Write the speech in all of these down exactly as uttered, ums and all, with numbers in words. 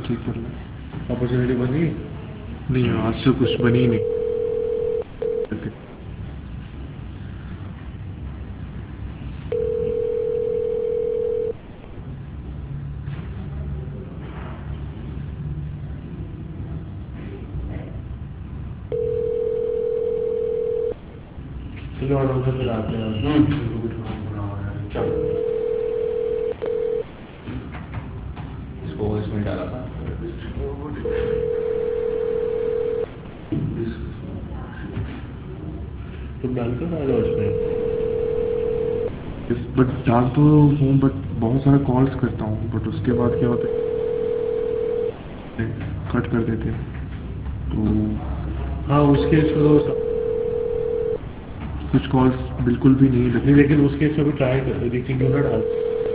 Check कर ले। Opportunity बनी? नहीं, आज से कुछ बनी ही नहीं। चलो और उधर फिर आते हैं। हम्म उनको भी थोड़ा बुरा हो रहा है। चलो इसको इसमें डाला था। तुम डाल कर आ जाओ इसमें। बट डाल तो हूँ, बट बहुत सारे कॉल्स करता हूँ, बट उसके बाद क्या होता है, कट कर देते हैं। तो हाँ उसके इसमें तो कुछ कॉल्स बिल्कुल भी नहीं नहीं, लगते। लेकिन उसके इसमें भी ट्राई कर देखिए क्यों ना डाल।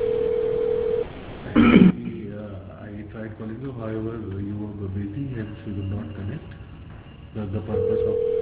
I tried calling you, however, you were busy and she could not connect. That's the purpose of